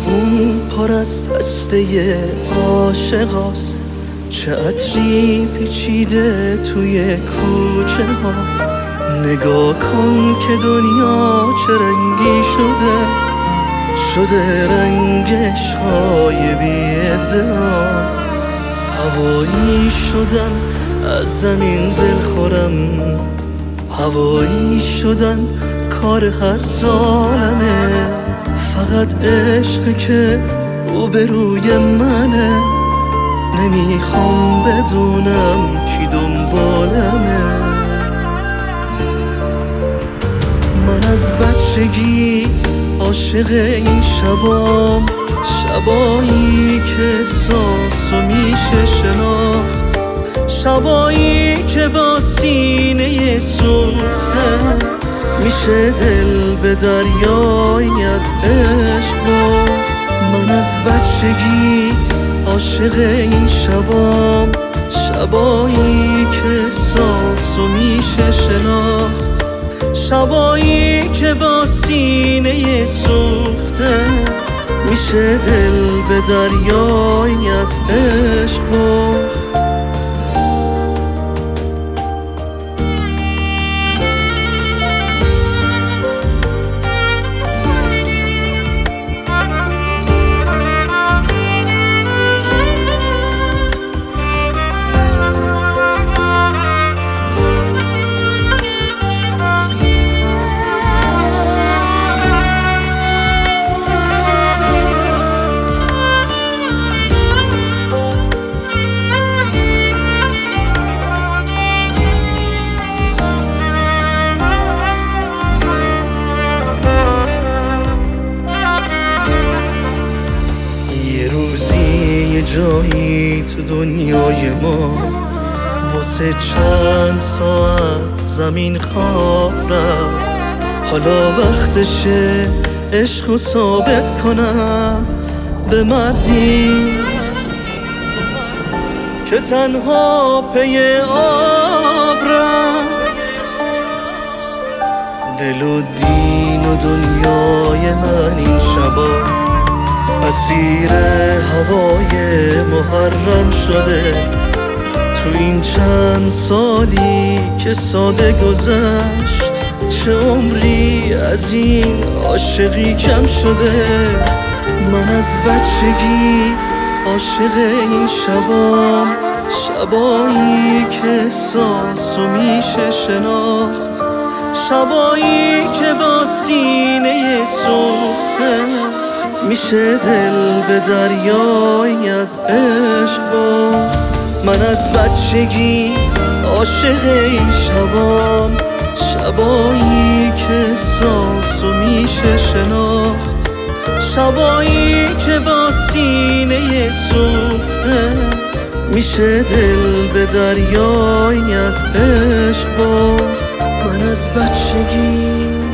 خیابون پر از دسته عاشقاست، چه عطری پیچیده توی کوچه ها. نگاه کن که دنیا چه رنگی شده رنگ عشقای بی ادعا. هوایی شدن از زمین دل خورم، هوایی شدن کار هر ظالمه. فقط عشق که روبروی منه، نمیخوام بدونم کی دنبالمه. من از بچگی عاشق این شبام، شبایی که احساسو میشه شناخت، شبایی که با سینه سوخته میشه دل به دریایی از عشق باخت. من از بچگی عاشق این شبام، شبایی که احساسو میشه شناخت، شبایی که با سینه سوخته میشه دل به دریایی از عشق باخت. جایی تو دنیای ما واسه چند ساعت زمین خواب رفت. حالا وقتشه عشقو ثابت کنم به مردی که تنها پی آب رفت. دل و دین و دنیای من این شبا اسیر هوای محرم شده. تو این چند سالی که ساده گذشت، چه عمری از این عاشقی کم شده. من از بچگی عاشق این شبام، شبایی که احساسو میشه شناخت، شبایی که با سینه سوخته میشه دل به دریایی از عشق باخت. من از بچگی عاشق این شبام، شبایی که احساسو میشه شناخت، شبایی که با سینه سوخته میشه دل به دریایی از عشق باخت. من از بچگی